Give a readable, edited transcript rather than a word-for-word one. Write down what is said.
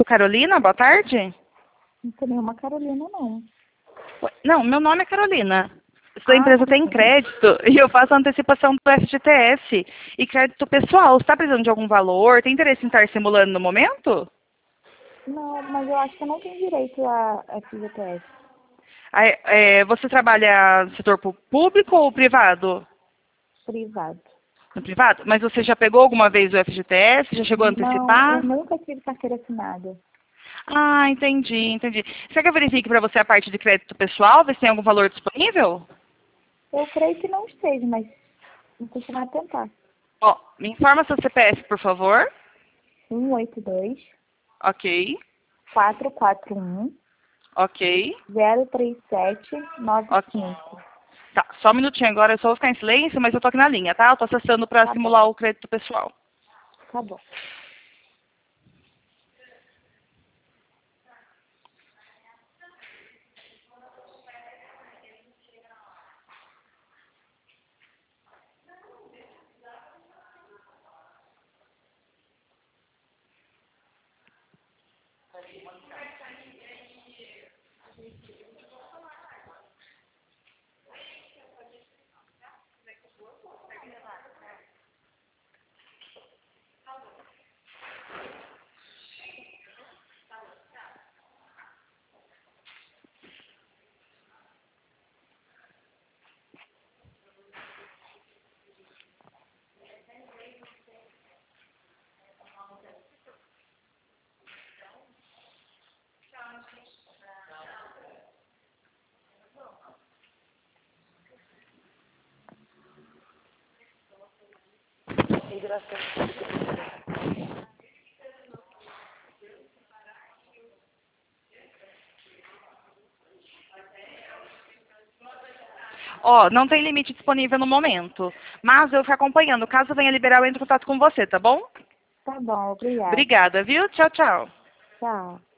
Carolina? Boa tarde. Não tem nenhuma Carolina, não. Não, meu nome é Carolina. Sua empresa tem Sim. crédito e eu faço antecipação do FGTS e crédito pessoal. Você está precisando de algum valor? Tem interesse em estar simulando no momento? Não, mas eu acho que eu não tenho direito a FGTS. Você trabalha no setor público ou privado? Privado. No privado? Mas você já pegou alguma vez o FGTS? Já chegou a Não, eu antecipar? nunca tive carteira assinada. Ah, entendi. Você quer que eu verifique para você a parte de crédito pessoal, ver se tem algum valor disponível? Eu creio que não esteja, mas vou continuar a tentar. Ó, me informa seu CPF, por favor. 182 Ok, 441 ok, 037 ok. 95. Tá, só um minutinho agora, eu só vou ficar em silêncio, mas eu tô aqui na linha, tá? Eu tô acessando para Tá bom, simular o crédito pessoal. tá bom. Ó, não tem limite disponível no momento, mas eu fico acompanhando. Caso venha liberar, eu entro em contato com você, tá bom? Tá bom, obrigada. Obrigada, viu? Tchau, tchau. Tchau.